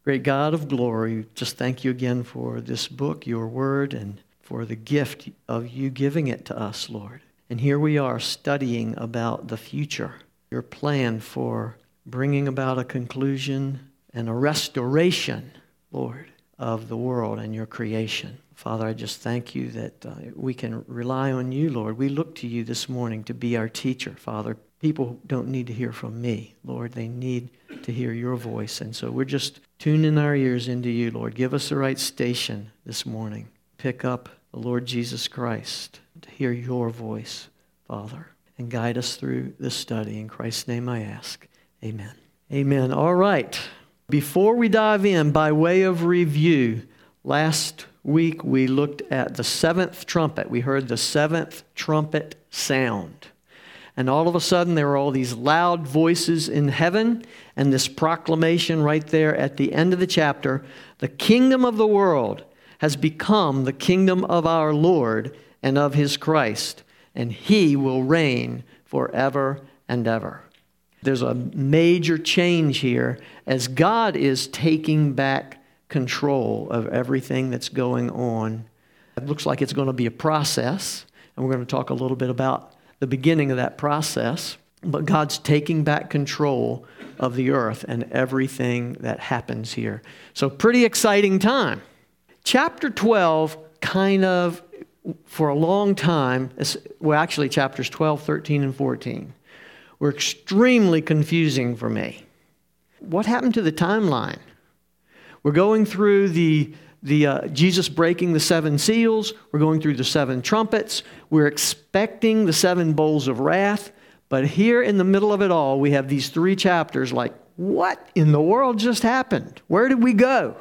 Great God of glory, just thank you again for this book, your word, and for the gift of you giving it to us, Lord. And here we are studying about the future, your plan for bringing about a conclusion and a restoration, Lord, of the world and your creation. Father, I just thank you that we can rely on you, Lord. We look to you this morning to be our teacher, Father. People don't need to hear from me, Lord. They need to hear your voice. And so we're just tuning our ears into you, Lord. Give us the right station this morning. Pick up the Lord Jesus Christ to hear your voice, Father, and guide us through this study. In Christ's name I ask. Amen. Amen. All right. Before we dive in, by way of review, last week we looked at the seventh trumpet. We heard the seventh trumpet sound. And all of a sudden there were all these loud voices in heaven and this proclamation right there at the end of the chapter. The kingdom of the world has become the kingdom of our Lord and of his Christ, and he will reign forever and ever. There's a major change here as God is taking back control of everything that's going on. It looks like it's going to be a process, and we're going to talk a little bit about the beginning of that process. But God's taking back control of the earth and everything that happens here. So pretty exciting time. Chapter 12 kind of, for a long time, well actually chapters 12, 13, and 14 were extremely confusing for me. What happened to the timeline? We're going through the Jesus breaking the seven seals. We're going through the seven trumpets. We're expecting the seven bowls of wrath. But here in the middle of it all, we have these three chapters like, what in the world just happened? Where did we go?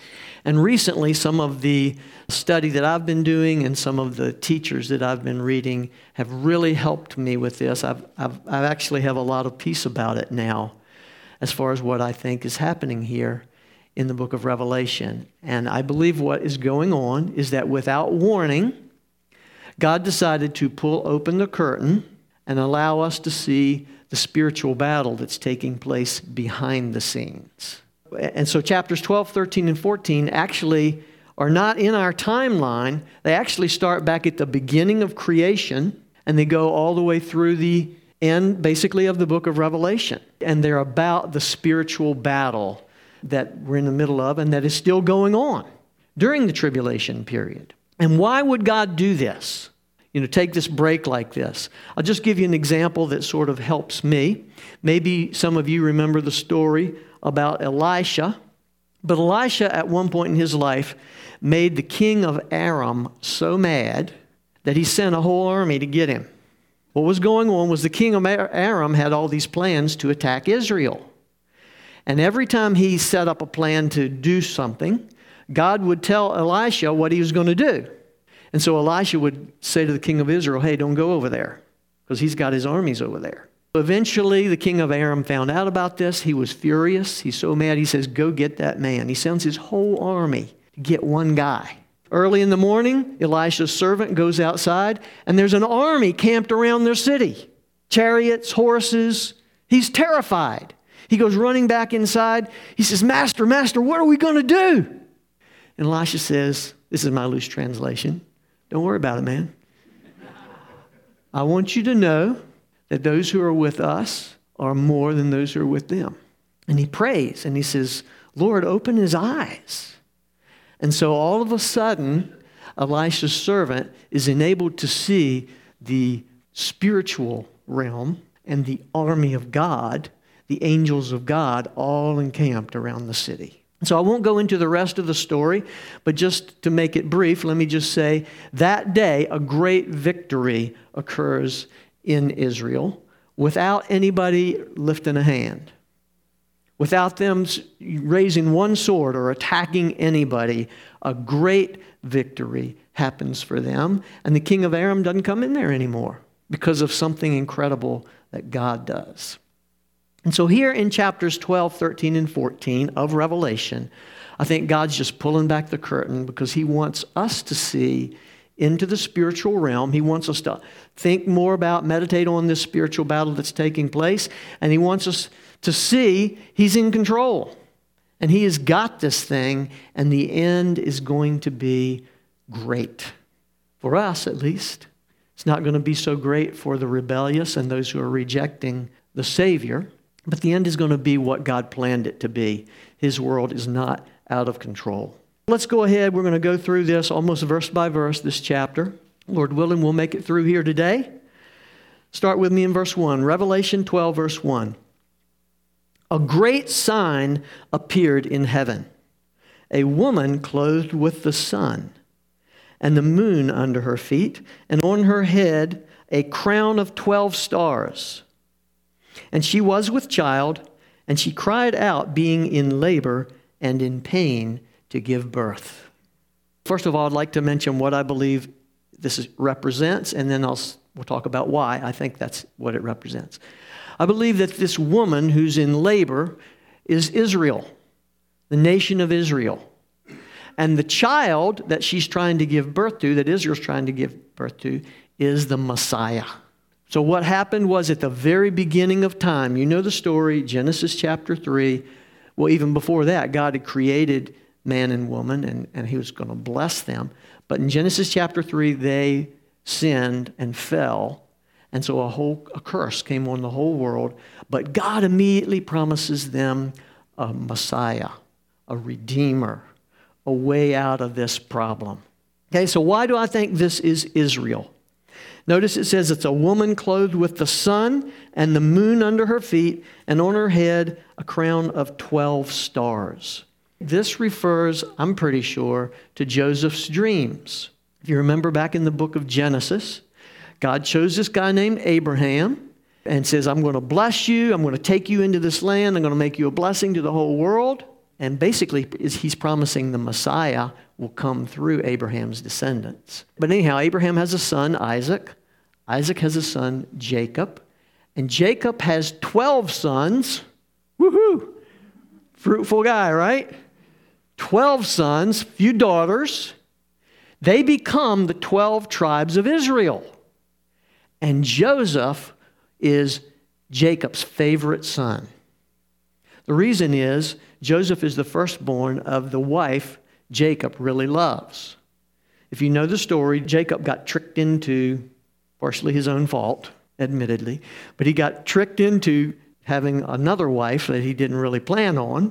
And recently, some of the study that I've been doing and some of the teachers that I've been reading have really helped me with this. I actually have a lot of peace about it now as far as what I think is happening here in the book of Revelation. And I believe what is going on is that without warning, God decided to pull open the curtain and allow us to see the spiritual battle that's taking place behind the scenes. And so chapters 12, 13, and 14 actually are not in our timeline. They actually start back at the beginning of creation, and they go all the way through the end, basically, of the book of Revelation. And they're about the spiritual battle that we're in the middle of and that is still going on during the tribulation period. And why would God do this? Take this break like this. I'll just give you an example that sort of helps me. Maybe some of you remember the story about Elisha. But Elisha, at one point in his life, made the king of Aram so mad that he sent a whole army to get him. What was going on was the king of Aram had all these plans to attack Israel. And every time he set up a plan to do something, God would tell Elisha what he was going to do. And so Elisha would say to the king of Israel, hey, don't go over there, because he's got his armies over there. Eventually, the king of Aram found out about this. He was furious. He's so mad, he says, go get that man. He sends his whole army to get one guy. Early in the morning, Elisha's servant goes outside, and there's an army camped around their city. Chariots, horses. He's terrified. He goes running back inside. He says, Master, what are we going to do? And Elisha says, this is my loose translation, don't worry about it, man. I want you to know that those who are with us are more than those who are with them. And he prays and he says, Lord, open his eyes. And so all of a sudden, Elisha's servant is enabled to see the spiritual realm and the army of God, the angels of God, all encamped around the city. So I won't go into the rest of the story, but just to make it brief, let me just say that day a great victory occurs in Israel without anybody lifting a hand. Without them raising one sword or attacking anybody, a great victory happens for them. And the king of Aram doesn't come in there anymore because of something incredible that God does. And so here in chapters 12, 13, and 14 of Revelation, I think God's just pulling back the curtain because he wants us to see into the spiritual realm. He wants us to think more about, meditate on this spiritual battle that's taking place. And he wants us to see he's in control. And he has got this thing, and the end is going to be great. For us, at least. It's not going to be so great for the rebellious and those who are rejecting the Savior, but the end is going to be what God planned it to be. His world is not out of control. Let's go ahead. We're going to go through this almost verse by verse, this chapter. Lord willing, we'll make it through here today. Start with me in verse 1. Revelation 12, verse 1. A great sign appeared in heaven. A woman clothed with the sun, and the moon under her feet, and on her head a crown of 12 stars. And she was with child, and she cried out, being in labor and in pain to give birth. First of all, I'd like to mention what I believe this represents, and then we'll talk about why I think that's what it represents. I believe that this woman who's in labor is Israel, the nation of Israel. And the child that she's trying to give birth to, that Israel's trying to give birth to, is the Messiah. So what happened was at the very beginning of time, you know the story, Genesis chapter 3. Well, even before that, God had created man and woman, and he was going to bless them. But in Genesis chapter 3, they sinned and fell. And so a curse came on the whole world. But God immediately promises them a Messiah, a Redeemer, a way out of this problem. Okay, so why do I think this is Israel? Notice it says it's a woman clothed with the sun and the moon under her feet, and on her head a crown of 12 stars. This refers, I'm pretty sure, to Joseph's dreams. If you remember back in the book of Genesis, God chose this guy named Abraham and says, I'm going to bless you. I'm going to take you into this land. I'm going to make you a blessing to the whole world. And basically, he's promising the Messiah will come through Abraham's descendants. But anyhow, Abraham has a son, Isaac. Isaac has a son, Jacob. And Jacob has 12 sons. Woohoo! Fruitful guy, right? 12 sons, few daughters. They become the 12 tribes of Israel. And Joseph is Jacob's favorite son. The reason is Joseph is the firstborn of the wife Jacob really loves. If you know the story, Jacob got tricked into, partially his own fault, admittedly, but he got tricked into having another wife that he didn't really plan on.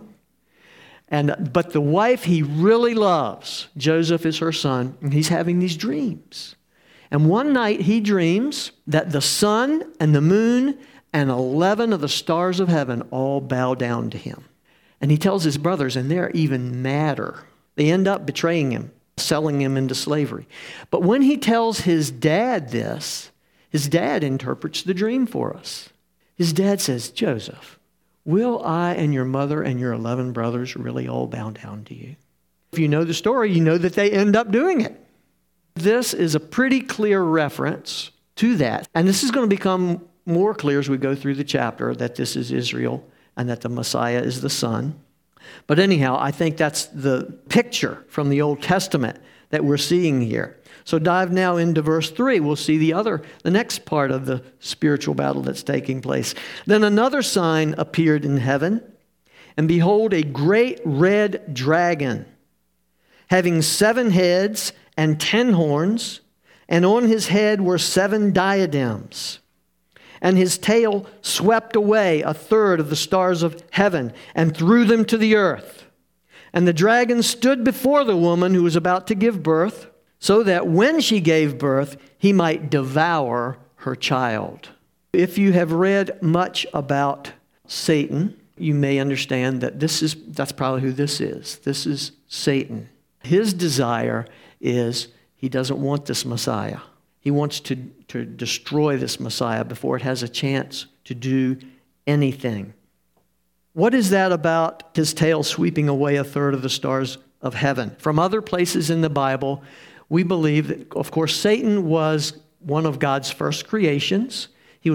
But the wife he really loves, Joseph is her son, and he's having these dreams. And one night he dreams that the sun and the moon and 11 of the stars of heaven all bow down to him. And he tells his brothers, and they're even madder. They end up betraying him, selling him into slavery. But when he tells his dad this, his dad interprets the dream for us. His dad says, Joseph, will I and your mother and your 11 brothers really all bow down to you? If you know the story, you know that they end up doing it. This is a pretty clear reference to that. And this is going to become more clear as we go through the chapter, that this is Israel and that the Messiah is the Son. But anyhow, I think that's the picture from the Old Testament that we're seeing here. So dive now into verse 3. We'll see the next part of the spiritual battle that's taking place. Then another sign appeared in heaven, and behold, a great red dragon, having 7 heads and 10 horns, and on his head were 7 diadems. And his tail swept away 1/3 of the stars of heaven and threw them to the earth. And the dragon stood before the woman who was about to give birth, so that when she gave birth, he might devour her child. If you have read much about Satan, you may understand that that's probably who this is. This is Satan. His desire is he doesn't want this Messiah. He wants to destroy this Messiah before it has a chance to do anything. What is that about his tail sweeping away 1/3 of the stars of heaven? From other places in the Bible, we believe that, of course, Satan was one of God's first creations.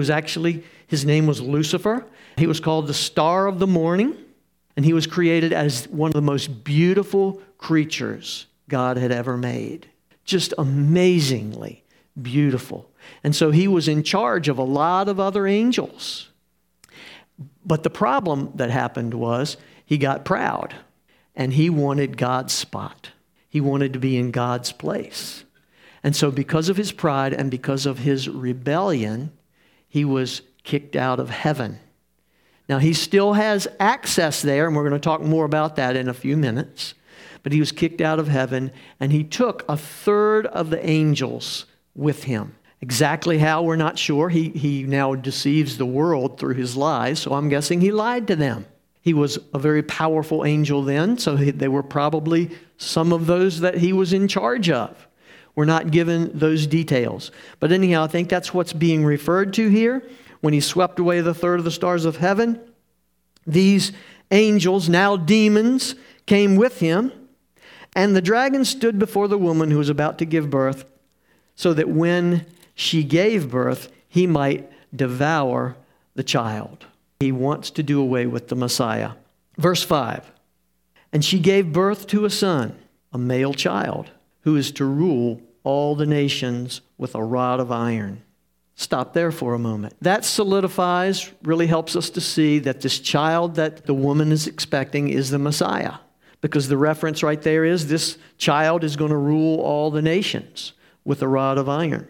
His name was Lucifer. He was called the star of the morning, and he was created as one of the most beautiful creatures God had ever made. Just amazingly beautiful. And so he was in charge of a lot of other angels. But the problem that happened was he got proud. and he wanted God's spot. He wanted to be in God's place. And so because of his pride and because of his rebellion, he was kicked out of heaven. Now, he still has access there, and we're going to talk more about that in a few minutes. But he was kicked out of heaven, and he took a third of the angels with him. Exactly how, we're not sure. He now deceives the world through his lies, so I'm guessing he lied to them. He was a very powerful angel then, so they were probably some of those that he was in charge of. We're not given those details. But anyhow, I think that's what's being referred to here. When he swept away the third of the stars of heaven, these angels, now demons, came with him. And the dragon stood before the woman who was about to give birth, so that when she gave birth, he might devour the child. He wants to do away with the Messiah. Verse 5, and she gave birth to a son, a male child, who is to rule all the nations with a rod of iron. Stop there for a moment. That solidifies, really helps us to see that this child that the woman is expecting is the Messiah. Because the reference right there is this child is going to rule all the nations with a rod of iron.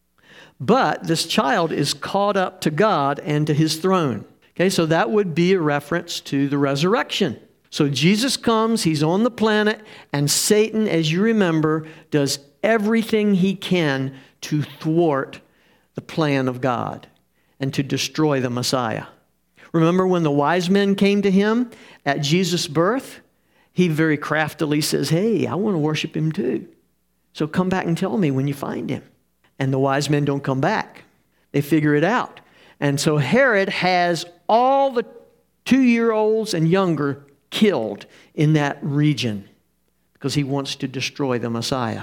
But this child is caught up to God and to his throne. Okay, so that would be a reference to the resurrection. So Jesus comes, he's on the planet, and Satan, as you remember, does everything he can to thwart the plan of God and to destroy the Messiah. Remember when the wise men came to him at Jesus' birth? He very craftily says, hey, I want to worship him too. So come back and tell me when you find him. And the wise men don't come back. They figure it out. And so Herod has all the 2-year-olds and younger killed in that region because he wants to destroy the Messiah.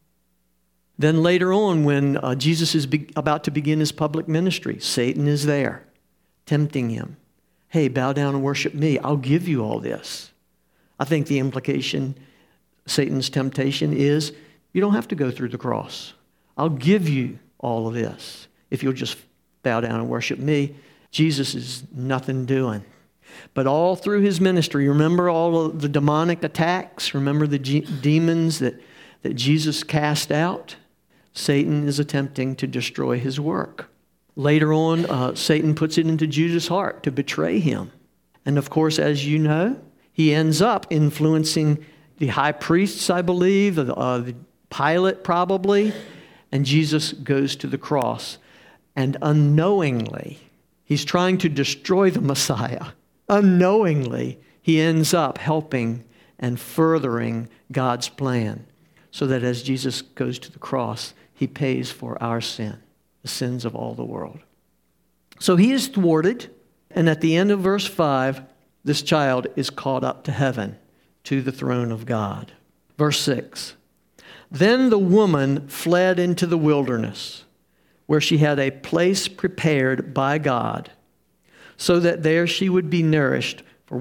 Then later on, when Jesus is about to begin his public ministry, Satan is there, tempting him. Hey, bow down and worship me. I'll give you all this. I think the implication, Satan's temptation is, you don't have to go through the cross. I'll give you all of this if you'll just bow down and worship me. Jesus is nothing doing. But all through his ministry, remember all of the demonic attacks? Remember the demons that Jesus cast out? Satan is attempting to destroy his work. Later on, Satan puts it into Judas' heart to betray him. And of course, as you know, he ends up influencing the high priests, I believe, the Pilate probably, and Jesus goes to the cross. And unknowingly, he's trying to destroy the Messiah. Unknowingly, he ends up helping and furthering God's plan so that as Jesus goes to the cross, he pays for our sin, the sins of all the world. So he is thwarted, and at the end of verse 5, this child is caught up to heaven, to the throne of God. Verse 6, then the woman fled into the wilderness, where she had a place prepared by God, so that there she would be nourished for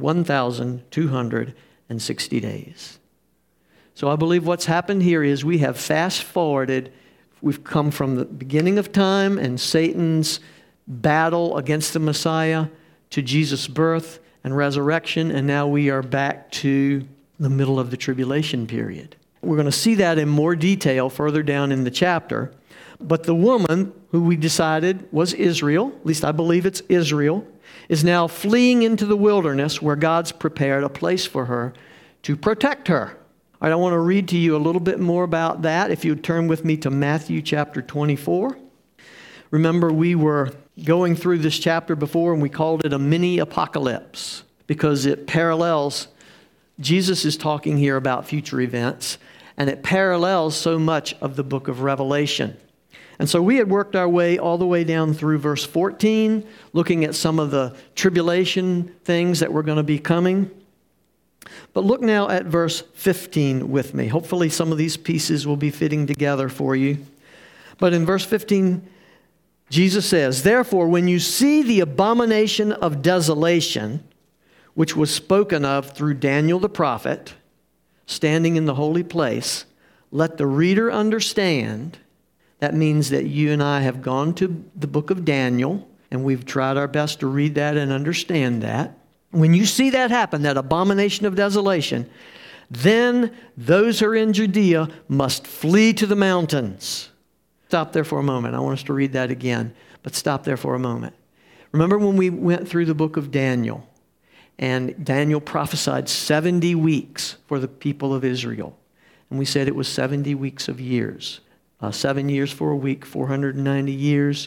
1,260 days. So I believe what's happened here is we have fast forwarded. We've come from the beginning of time and Satan's battle against the Messiah to Jesus' birth and resurrection, and now we are back to the middle of the tribulation period. We're going to see that in more detail further down in the chapter. But the woman, who we decided was Israel, at least I believe it's Israel, is now fleeing into the wilderness where God's prepared a place for her to protect her. All right, I want to read to you a little bit more about that. If you would turn with me to Matthew chapter 24. Remember, we were going through this chapter before and we called it a mini apocalypse because it parallels, Jesus is talking here about future events, and it parallels so much of the book of Revelation. And so we had worked our way all the way down through verse 14, looking at some of the tribulation things that were going to be coming. But look now at verse 15 with me. Hopefully some of these pieces will be fitting together for you. But in verse 15, Jesus says, therefore, when you see the abomination of desolation, which was spoken of through Daniel the prophet, standing in the holy place, let the reader understand. That means that you and I have gone to the book of Daniel, and we've tried our best to read that and understand that. When you see that happen, that abomination of desolation, then those who are in Judea must flee to the mountains. Stop there for a moment. I want us to read that again, but stop there for a moment. Remember when we went through the book of Daniel, and Daniel prophesied 70 weeks for the people of Israel. And we said it was 70 weeks of years. 7 years for a week, 490 years.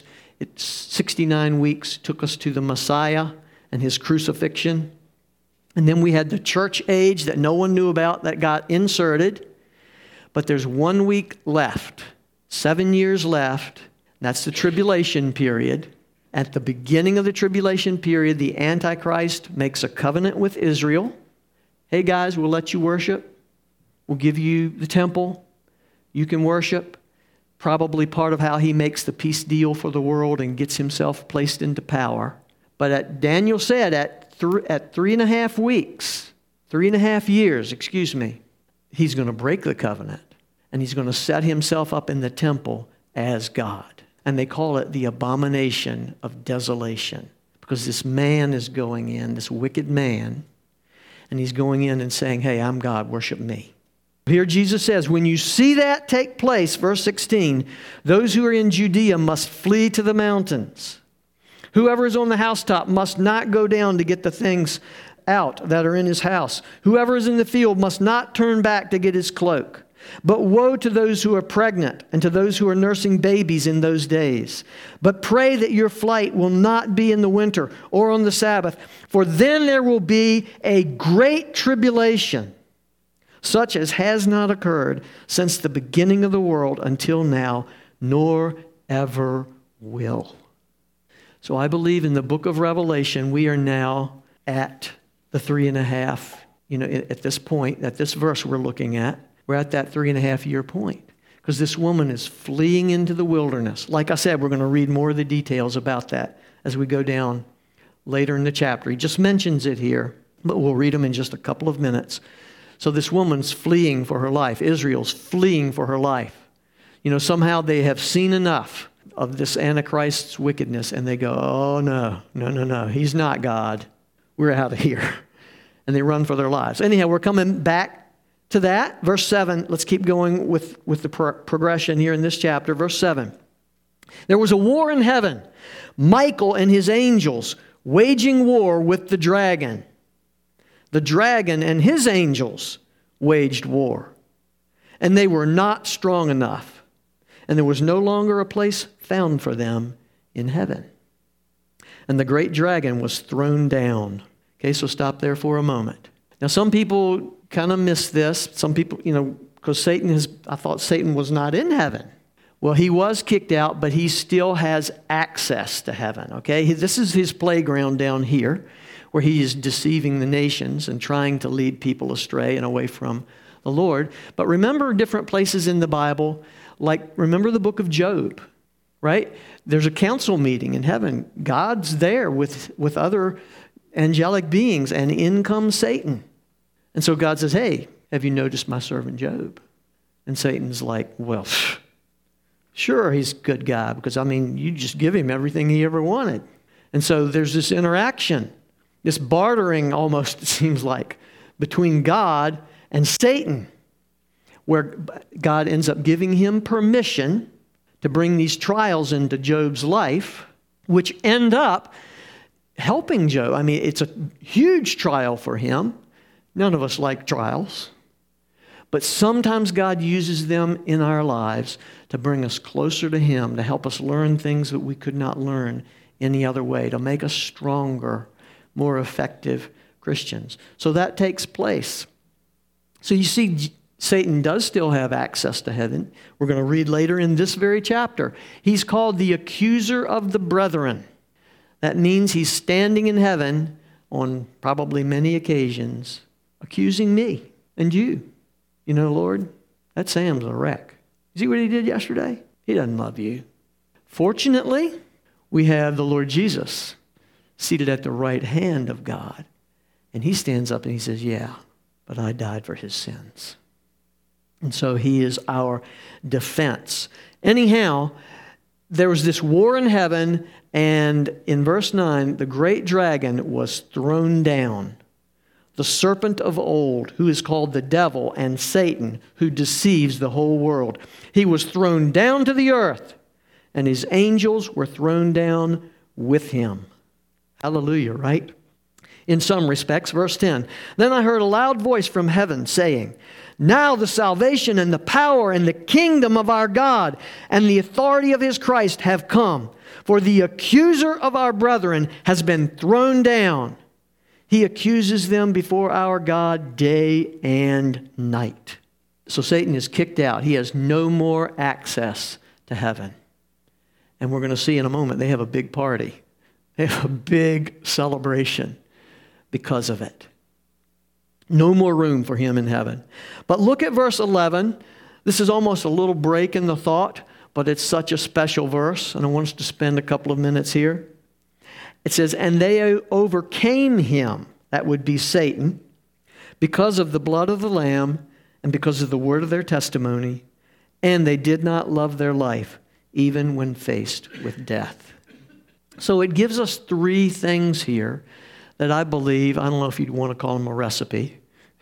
69 weeks took us to the Messiah and his crucifixion. And then we had the church age that no one knew about that got inserted. But there's 1 week left, 7 years left. That's the tribulation period. At the beginning of the tribulation period, the Antichrist makes a covenant with Israel. Hey guys, we'll let you worship. We'll give you the temple. You can worship. Probably part of how he makes the peace deal for the world and gets himself placed into power. But Daniel said at 3.5 weeks, 3.5 years, he's going to break the covenant. And he's going to set himself up in the temple as God. And they call it the abomination of desolation. Because this man is going in, this wicked man, and he's going in and saying, hey, I'm God, worship me. Here Jesus says, when you see that take place, verse 16, those who are in Judea must flee to the mountains. Whoever is on the housetop must not go down to get the things out that are in his house. Whoever is in the field must not turn back to get his cloak. But woe to those who are pregnant and to those who are nursing babies in those days. But pray that your flight will not be in the winter or on the Sabbath, for then there will be a great tribulation, such as has not occurred since the beginning of the world until now, nor ever will. So I believe in the book of Revelation, we are now at the 3.5, at this point, at this verse we're looking at. We're at that 3.5 year point because this woman is fleeing into the wilderness. Like I said, we're going to read more of the details about that as we go down later in the chapter. He just mentions it here, but we'll read them in just a couple of minutes. So this woman's fleeing for her life. Israel's fleeing for her life. Somehow they have seen enough of this Antichrist's wickedness and they go, oh, no, he's not God. We're out of here. And they run for their lives. Anyhow, we're coming back to that. Verse 7, let's keep going with the progression here in this chapter. Verse 7. There was a war in heaven. Michael and his angels waging war with the dragon. The dragon and his angels waged war. And they were not strong enough. And there was no longer a place found for them in heaven. And the great dragon was thrown down. Okay, so stop there for a moment. Now some people kind of miss this. Some people, because I thought Satan was not in heaven. Well, he was kicked out, but he still has access to heaven, okay? This is his playground down here, where he is deceiving the nations and trying to lead people astray and away from the Lord. But remember different places in the Bible, like remember the book of Job, right? There's a council meeting in heaven. God's there with other angelic beings, and in comes Satan. And so God says, hey, have you noticed my servant Job? And Satan's like, well, sure, he's a good guy because, you just give him everything he ever wanted. And so there's this interaction, this bartering almost, it seems like, between God and Satan, where God ends up giving him permission to bring these trials into Job's life, which end up helping Job. It's a huge trial for him. None of us like trials. But sometimes God uses them in our lives to bring us closer to Him, to help us learn things that we could not learn any other way, to make us stronger, more effective Christians. So that takes place. So you see, Satan does still have access to heaven. We're going to read later in this very chapter. He's called the accuser of the brethren. That means he's standing in heaven on probably many occasions, accusing me and you. Lord, that Sam's a wreck. You see what he did yesterday? He doesn't love you. Fortunately, we have the Lord Jesus seated at the right hand of God. And he stands up and he says, yeah, but I died for his sins. And so he is our defense. Anyhow, there was this war in heaven, and in verse 9, the great dragon was thrown down, the serpent of old, who is called the devil and Satan, who deceives the whole world. He was thrown down to the earth, and his angels were thrown down with him. Hallelujah, right? In some respects, verse 10, then I heard a loud voice from heaven saying, now the salvation and the power and the kingdom of our God and the authority of his Christ have come. For the accuser of our brethren has been thrown down. He accuses them before our God day and night. So Satan is kicked out. He has no more access to heaven. And we're going to see in a moment, they have a big party. They have a big celebration because of it. No more room for him in heaven. But look at verse 11. This is almost a little break in the thought, but it's such a special verse, and I want us to spend a couple of minutes here. It says, and they overcame him, that would be Satan, because of the blood of the Lamb and because of the word of their testimony, and they did not love their life, even when faced with death. So it gives us three things here that I believe, I don't know if you'd want to call them a recipe,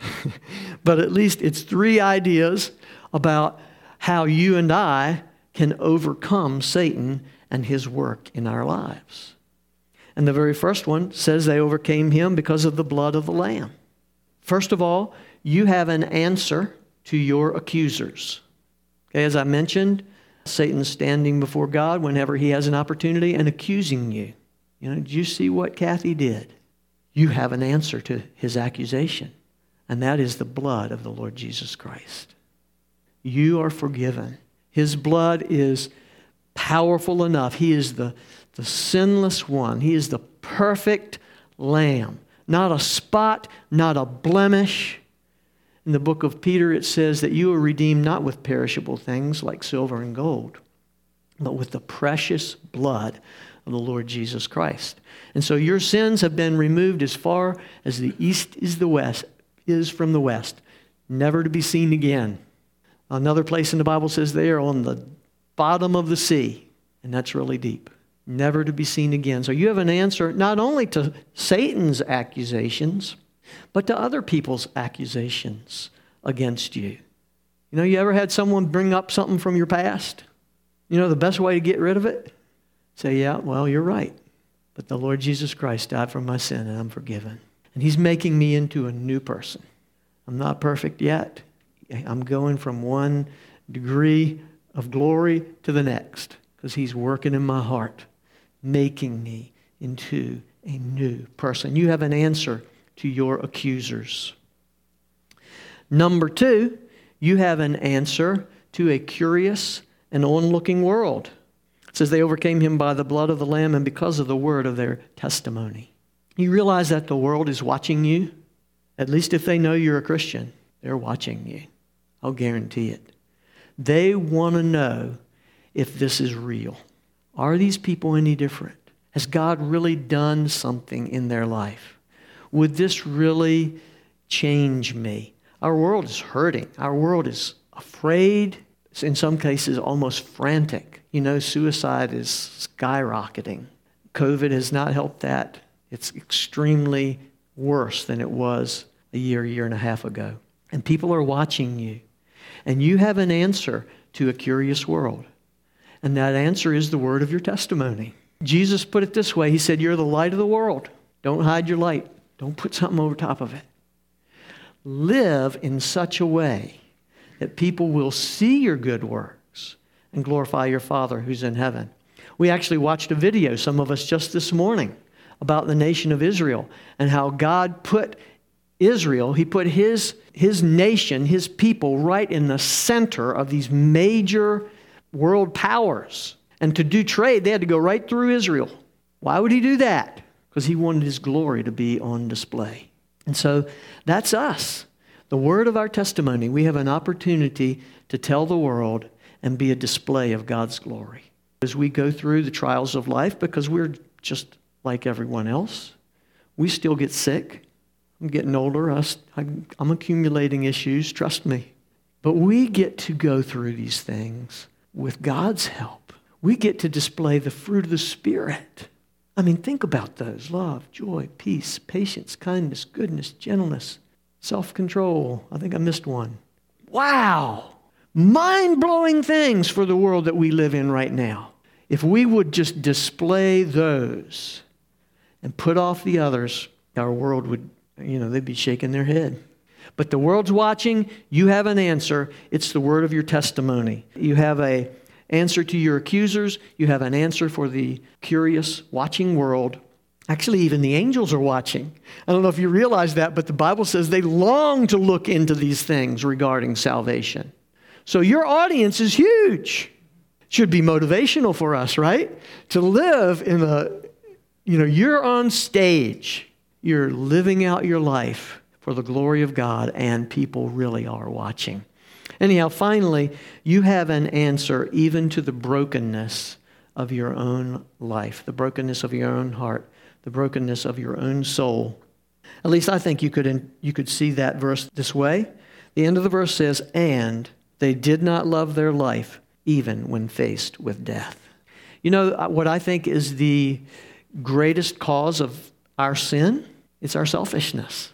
but at least it's three ideas about how you and I can overcome Satan and his work in our lives. And the very first one says they overcame him because of the blood of the Lamb. First of all, you have an answer to your accusers. Okay, as I mentioned, Satan's standing before God whenever he has an opportunity and accusing you. Did you see what Kathy did? You have an answer to his accusation, and that is the blood of the Lord Jesus Christ. You are forgiven. His blood is powerful enough. He is the sinless one. He is the perfect lamb. Not a spot, not a blemish. In the book of Peter, it says that you are redeemed not with perishable things like silver and gold, but with the precious blood of the Lord Jesus Christ. And so your sins have been removed as far as the east is from the west, never to be seen again. Another place in the Bible says they are on the bottom of the sea, and that's really deep. Never to be seen again. So you have an answer not only to Satan's accusations, but to other people's accusations against you. You ever had someone bring up something from your past? The best way to get rid of it? Say, yeah, well, you're right. But the Lord Jesus Christ died for my sin, and I'm forgiven. And he's making me into a new person. I'm not perfect yet. I'm going from one degree of glory to the next because he's working in my heart, making me into a new person. You have an answer to your accusers. Number two, you have an answer to a curious and onlooking world. It says they overcame him by the blood of the Lamb and because of the word of their testimony. You realize that the world is watching you? At least if they know you're a Christian, they're watching you. I'll guarantee it. They want to know if this is real. Are these people any different? Has God really done something in their life? Would this really change me? Our world is hurting. Our world is afraid, in some cases almost frantic. Suicide is skyrocketing. COVID has not helped that. It's extremely worse than it was a year and a half ago. And people are watching you. And you have an answer to a curious world. And that answer is the word of your testimony. Jesus put it this way. He said, you're the light of the world. Don't hide your light. Don't put something over top of it. Live in such a way that people will see your good works and glorify your Father who's in heaven. We actually watched a video, some of us just this morning, about the nation of Israel and how God put Israel, he put his nation, his people, right in the center of these major world powers. And to do trade, they had to go right through Israel. Why would he do that? Because he wanted his glory to be on display. And so that's us. The word of our testimony, we have an opportunity to tell the world and be a display of God's glory. As we go through the trials of life, because we're just like everyone else, we still get sick. I'm getting older. I'm accumulating issues, trust me. But we get to go through these things with God's help, We get to display the fruit of the Spirit. I mean, think about those. Love, joy, peace, patience, kindness, goodness, gentleness, self-control. I think I missed one. Wow. Mind-blowing things for the world that we live in right now. If we would just display those and put off the others, our world would, they'd be shaking their head. But the world's watching. You have an answer. It's the word of your testimony. You have an answer to your accusers. You have an answer for the curious, watching world. Actually, even the angels are watching. I don't know if you realize that, but the Bible says they long to look into these things regarding salvation. So your audience is huge. Should be motivational for us, right? To live in you're on stage. You're living out your life for the glory of God, and people really are watching. Anyhow, finally, you have an answer even to the brokenness of your own life, the brokenness of your own heart, the brokenness of your own soul. At least I think you could see that verse this way. The end of the verse says, "And they did not love their life even when faced with death." You know what I think is the greatest cause of our sin? It's our selfishness.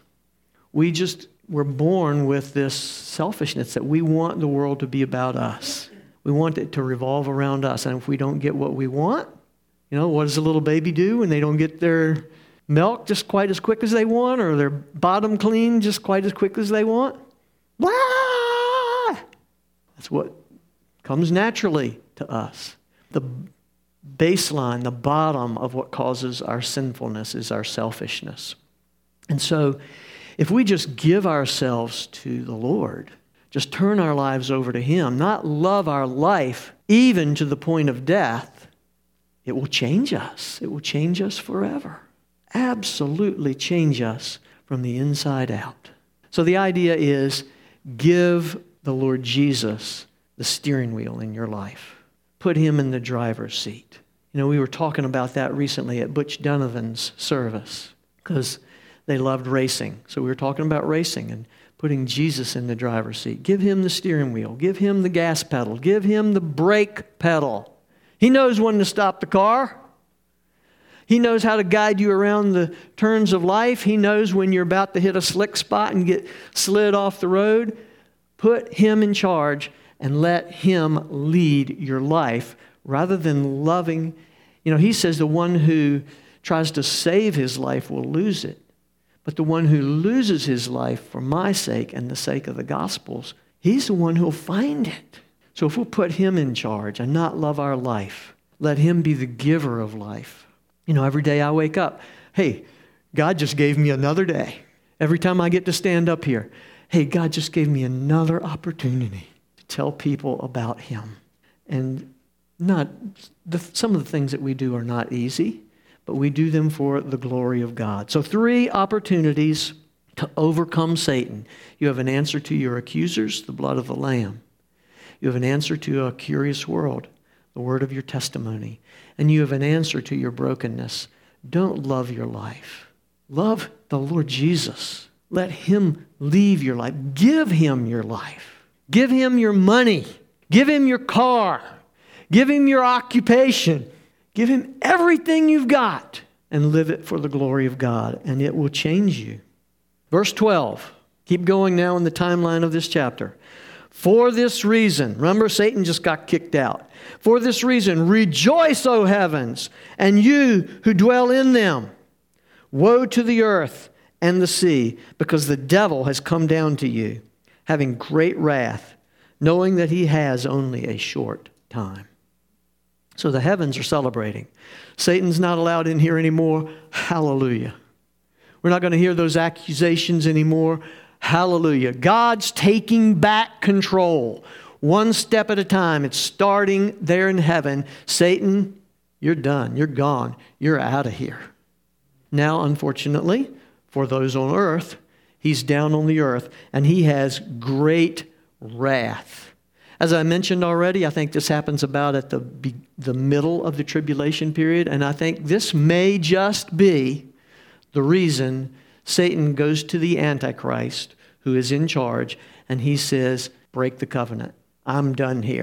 We're born with this selfishness that we want the world to be about us. We want it to revolve around us. And if we don't get what we want, what does a little baby do when they don't get their milk just quite as quick as they want, or their bottom clean just quite as quick as they want? Wah! That's what comes naturally to us. The baseline, the bottom of what causes our sinfulness is our selfishness. And so, if we just give ourselves to the Lord, just turn our lives over to Him, not love our life even to the point of death, it will change us. It will change us forever. Absolutely change us from the inside out. So the idea is, give the Lord Jesus the steering wheel in your life. Put Him in the driver's seat. We were talking about that recently at Butch Donovan's service, because they loved racing. So we were talking about racing and putting Jesus in the driver's seat. Give Him the steering wheel. Give Him the gas pedal. Give Him the brake pedal. He knows when to stop the car. He knows how to guide you around the turns of life. He knows when you're about to hit a slick spot and get slid off the road. Put Him in charge and let Him lead your life rather than loving. He says the one who tries to save his life will lose it. But the one who loses his life for my sake and the sake of the Gospels, he's the one who'll find it. So if we'll put Him in charge and not love our life, let Him be the giver of life. Every day I wake up, hey, God just gave me another day. Every time I get to stand up here, hey, God just gave me another opportunity to tell people about Him. And some of the things that we do are not easy, but we do them for the glory of God. So 3 opportunities to overcome Satan. You have an answer to your accusers, the blood of the Lamb. You have an answer to a curious world, the word of your testimony. And you have an answer to your brokenness. Don't love your life. Love the Lord Jesus. Let Him lead your life. Give Him your life. Give Him your money. Give Him your car. Give Him your occupation. Give Him everything you've got and live it for the glory of God, and it will change you. Verse 12. Keep going now in the timeline of this chapter. For this reason, remember Satan just got kicked out. For this reason, rejoice, O heavens, and you who dwell in them. Woe to the earth and the sea, because the devil has come down to you, having great wrath, knowing that he has only a short time. So the heavens are celebrating. Satan's not allowed in here anymore. Hallelujah. We're not going to hear those accusations anymore. Hallelujah. God's taking back control. One step at a time. It's starting there in heaven. Satan, you're done. You're gone. You're out of here. Now, unfortunately, for those on earth, He's down on the earth, and He has great wrath. As I mentioned already, I think this happens about at the middle of the tribulation period, and I think this may just be the reason Satan goes to the Antichrist, who is in charge, and he says, break the covenant. I'm done here.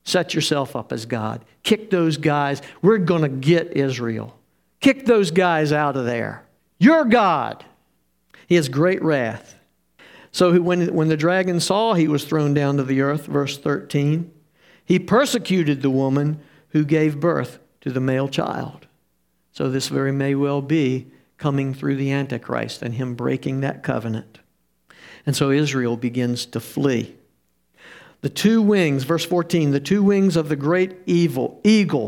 set yourself up as God. Kick those guys. We're going to get Israel. Kick those guys out of there. You're God. He has great wrath. So when the dragon saw he was thrown down to the earth, verse 13, he persecuted the woman who gave birth to the male child. So this very may well be coming through the Antichrist and him breaking that covenant. And so Israel begins to flee. The two wings, verse 14, the two wings of the great eagle,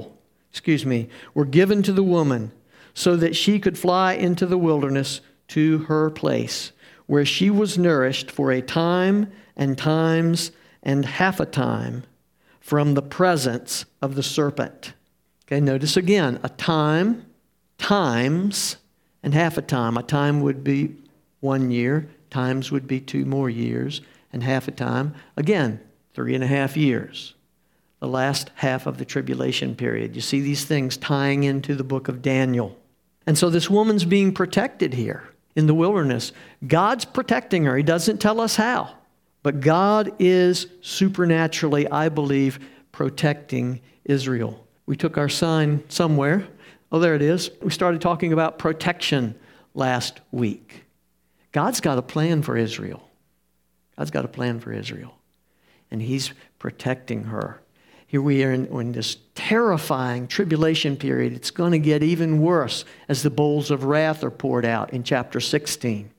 were given to the woman so that she could fly into the wilderness to her place, where she was nourished for a time and times and half a time from the presence of the serpent. Okay, notice again, a time, times, and half a time. A time would be 1 year, times would be 2 more years, and half a time, again, 3.5 years. The last half of the tribulation period. You see these things tying into the book of Daniel. And so this woman's being protected here in the wilderness. God's protecting her. He doesn't tell us how. But God is supernaturally, I believe, protecting Israel. We took our sign somewhere. Oh, there it is. We started talking about protection last week. God's got a plan for Israel. God's got a plan for Israel. And He's protecting her. Here we are in this terrifying tribulation period. It's going to get even worse as the bowls of wrath are poured out in chapter 16.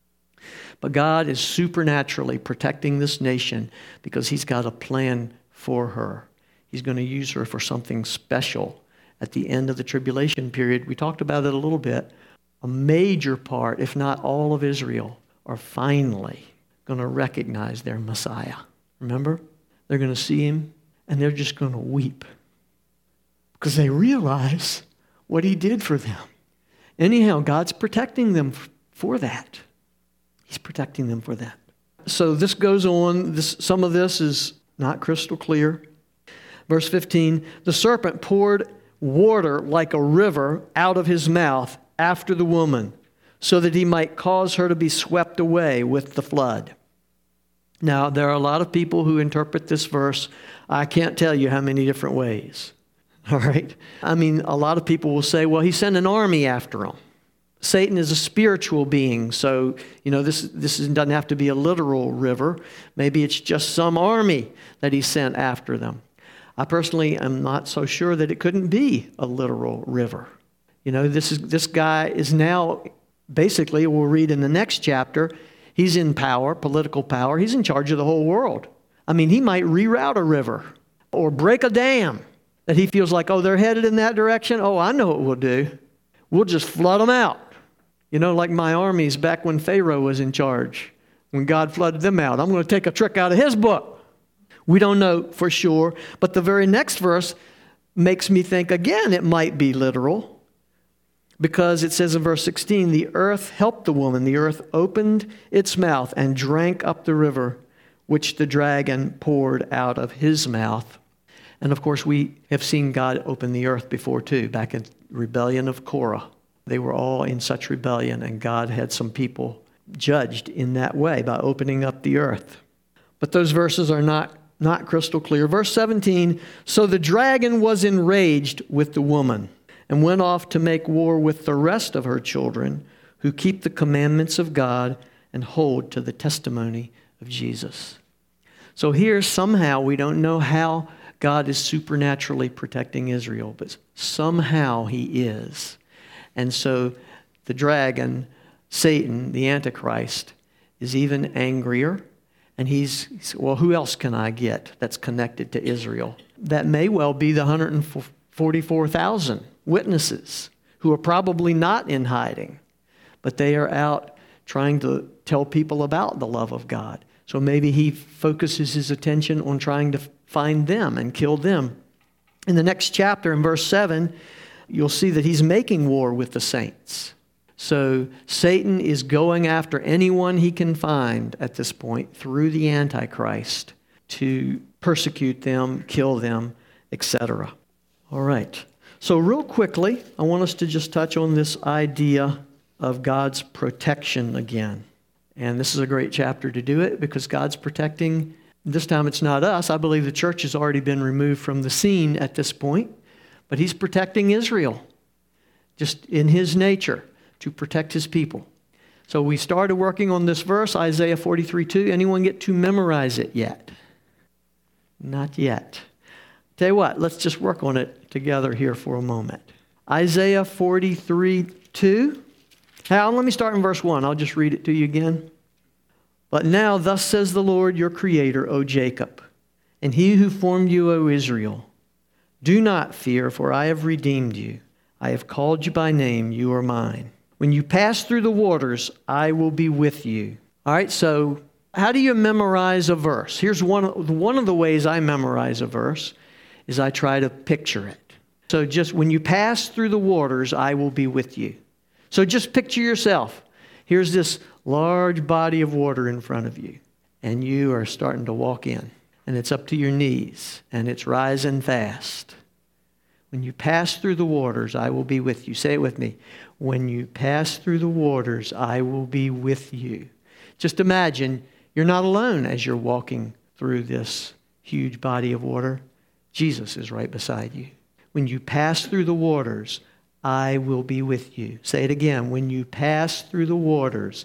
But God is supernaturally protecting this nation because He's got a plan for her. He's going to use her for something special at the end of the tribulation period. We talked about it a little bit. A major part, if not all of Israel, are finally going to recognize their Messiah. Remember? They're going to see Him and they're just going to weep because they realize what He did for them. Anyhow, God's protecting them for that. He's protecting them for that. So this goes on. Some of this is not crystal clear. Verse 15, the serpent poured water like a river out of his mouth after the woman, so that he might cause her to be swept away with the flood. Now, there are a lot of people who interpret this verse, I can't tell you how many different ways. All right? I mean, a lot of people will say, well, He sent an army after him. Satan is a spiritual being, so, this doesn't have to be a literal river. Maybe it's just some army that he sent after them. I personally am not so sure that it couldn't be a literal river. This guy is now, basically, we'll read in the next chapter, he's in power, political power. He's in charge of the whole world. I mean, he might reroute a river or break a dam that he feels like, they're headed in that direction. Oh, I know what we'll do. We'll just flood them out. Like my armies back when Pharaoh was in charge, when God flooded them out. I'm going to take a trick out of his book. We don't know for sure, but the very next verse makes me think again it might be literal, because it says in verse 16, the earth helped the woman. The earth opened its mouth and drank up the river, which the dragon poured out of his mouth. And of course, we have seen God open the earth before too, back in rebellion of Korah. They were all in such rebellion, and God had some people judged in that way by opening up the earth. But those verses are not crystal clear. Verse 17, so the dragon was enraged with the woman and went off to make war with the rest of her children who keep the commandments of God and hold to the testimony of Jesus. So here somehow, we don't know how God is supernaturally protecting Israel, but somehow He is. And so the dragon, Satan, the Antichrist, is even angrier. And he's, well, who else can I get that's connected to Israel? That may well be the 144,000 witnesses who are probably not in hiding, but they are out trying to tell people about the love of God. So maybe he focuses his attention on trying to find them and kill them. In the next chapter, in verse 7, you'll see that he's making war with the saints. So Satan is going after anyone he can find at this point through the Antichrist to persecute them, kill them, etc. All right. So real quickly, I want us to just touch on this idea of God's protection again. And this is a great chapter to do it because God's protecting This time it's not us. I believe the church has already been removed from the scene at this point. But he's protecting Israel, just in his nature, to protect his people. So we started working on this verse, Isaiah 43:2. Anyone get to memorize it yet? Not yet. Tell you what, let's just work on it together here for a moment. Isaiah 43:2. Hal, let me start in verse 1. I'll just read it to you again. But now thus says the Lord your Creator, O Jacob, and he who formed you, O Israel. Do not fear, for I have redeemed you. I have called you by name, you are mine. When you pass through the waters, I will be with you. All right, so how do you memorize a verse? Here's one of the ways I memorize a verse is I try to picture it. So just when you pass through the waters, I will be with you. So just picture yourself. Here's this large body of water in front of you, and you are starting to walk in, and it's up to your knees, and it's rising fast. When you pass through the waters, I will be with you. Say it with me. When you pass through the waters, I will be with you. Just imagine you're not alone as you're walking through this huge body of water. Jesus is right beside you. When you pass through the waters, I will be with you. Say it again. When you pass through the waters,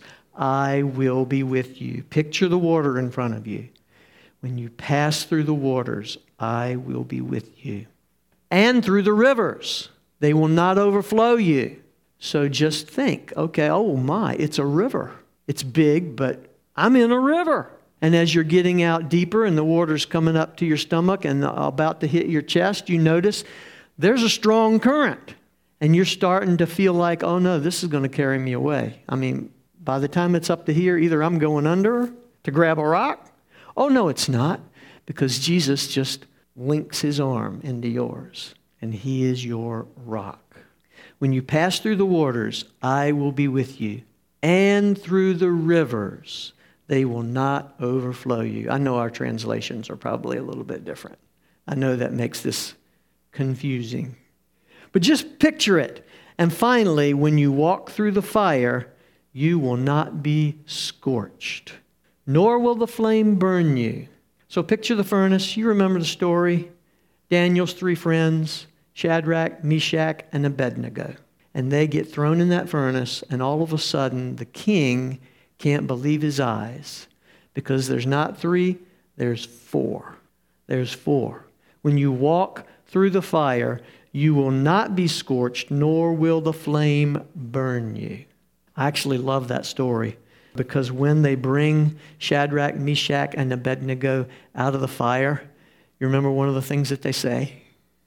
I will be with you. Picture the water in front of you. When you pass through the waters, I will be with you. And through the rivers, they will not overflow you. So just think, okay, oh my, it's a river. It's big, but I'm in a river. And as you're getting out deeper and the water's coming up to your stomach and about to hit your chest, you notice there's a strong current. And you're starting to feel like, oh no, this is going to carry me away. I mean, by the time it's up to here, either I'm going under to grab a rock. Oh no, it's not. Because Jesus just links his arm into yours. And he is your rock. When you pass through the waters, I will be with you. And through the rivers, they will not overflow you. I know our translations are probably a little bit different. I know that makes this confusing. But just picture it. And finally, when you walk through the fire, you will not be scorched, nor will the flame burn you. So picture the furnace. You remember the story. Daniel's 3 friends, Shadrach, Meshach, and Abednego. And they get thrown in that furnace, and all of a sudden, the king can't believe his eyes. Because there's not 3, there's 4. There's 4. When you walk through the fire, you will not be scorched, nor will the flame burn you. I actually love that story because when they bring Shadrach, Meshach, and Abednego out of the fire, you remember one of the things that they say?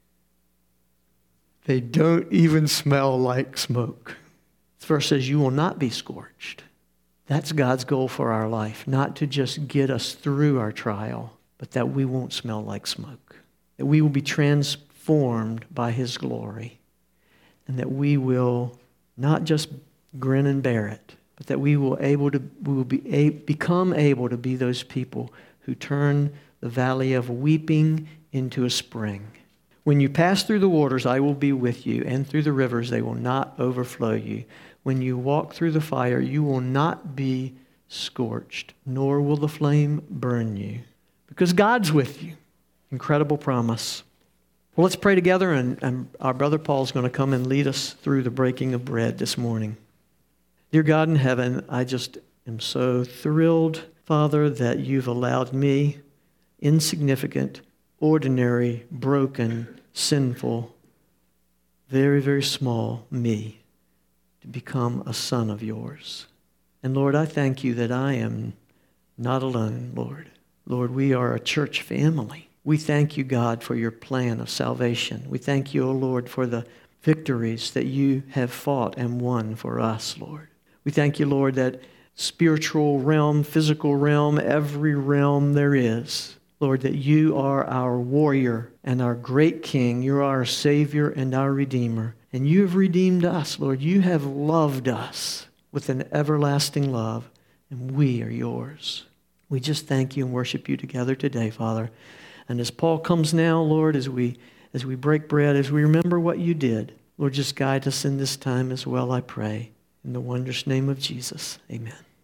They don't even smell like smoke. This verse says you will not be scorched. That's God's goal for our life, not to just get us through our trial, but that we won't smell like smoke, that we will be transformed by his glory, and that we will not just grin and bear it, but that we will become able to be those people who turn the valley of weeping into a spring. When you pass through the waters, I will be with you, and through the rivers, they will not overflow you. When you walk through the fire, you will not be scorched, nor will the flame burn you, because God's with you. Incredible promise. Well, let's pray together, and our brother Paul's going to come and lead us through the breaking of bread this morning. Dear God in heaven, I just am so thrilled, Father, that you've allowed me, insignificant, ordinary, broken, sinful, very, very small me, to become a son of yours. And Lord, I thank you that I am not alone, Lord. Lord, we are a church family. We thank you, God, for your plan of salvation. We thank you, O Lord, for the victories that you have fought and won for us, Lord. We thank you, Lord, that spiritual realm, physical realm, every realm there is, Lord, that you are our warrior and our great King. You're our Savior and our Redeemer. And you have redeemed us, Lord. You have loved us with an everlasting love, and we are yours. We just thank you and worship you together today, Father. And as Paul comes now, Lord, as we break bread, as we remember what you did, Lord, just guide us in this time as well, I pray. In the wondrous name of Jesus, amen.